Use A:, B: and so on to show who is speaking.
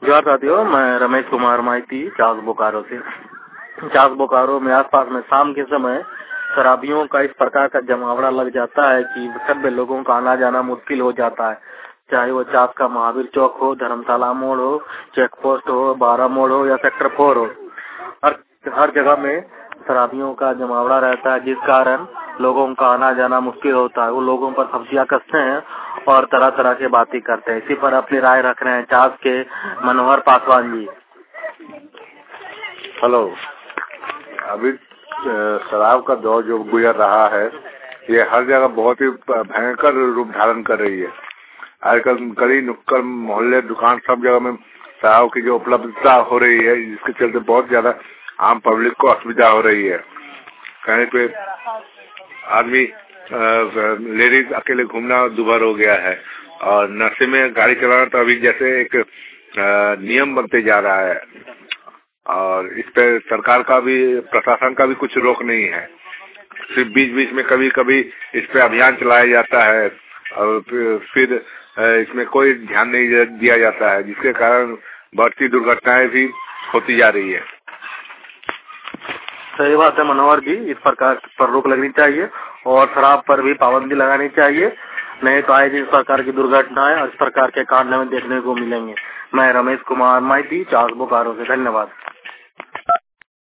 A: जोहार साथियों, मैं रमेश कुमार माइती चास बोकारो से। चास बोकारो में आसपास में शाम के समय शराबियों का इस प्रकार का जमावड़ा लग जाता है कि सभ्य लोगों का आना जाना मुश्किल हो जाता है। चाहे वो चास का महावीर चौक हो, धर्मशाला मोड़ हो, चेक पोस्ट हो, 12 मोड़ हो या सेक्टर 4 हो, हर जगह में शराबियों का जमावड़ा रहता है, जिस कारण लोगों का आना जाना मुश्किल होता है। वो लोगों पर सब्जियां कसते हैं और तरह तरह की बातें करते हैं। इसी पर अपनी राय रख रहे हैं चास के मनोहर पासवान जी।
B: हेलो। अभी शराब का दौर जो गुजर रहा है, ये हर जगह बहुत ही भयंकर रूप धारण कर रही है। आजकल गली नुक्कड़ मोहल्ले दुकान सब जगह में शराब की जो उपलब्धता हो रही है, जिसके चलते बहुत ज्यादा आम पब्लिक को असुविधा हो रही है। कहीं पे आदमी लेडीज अकेले घूमना दुभर हो गया है और नशे में गाड़ी चलाना तो अभी जैसे एक नियम बनते जा रहा है और इस पे सरकार का भी, प्रशासन का भी कुछ रोक नहीं है। सिर्फ बीच बीच में कभी कभी इस पे अभियान चलाया जाता है और फिर इसमें कोई ध्यान नहीं दिया जाता है, जिसके कारण बढ़ती दुर्घटनाएं भी होती जा रही है।
A: सही बात है मनोहर जी, इस प्रकार पर रोक लगनी चाहिए और शराब पर भी पाबंदी लगानी चाहिए, नहीं तो आए दिन प्रकार की दुर्घटनाएं और इस प्रकार के कांड हमें देखने को मिलेंगे। मैं रमेश कुमार माइती चास बोकारो से, धन्यवाद।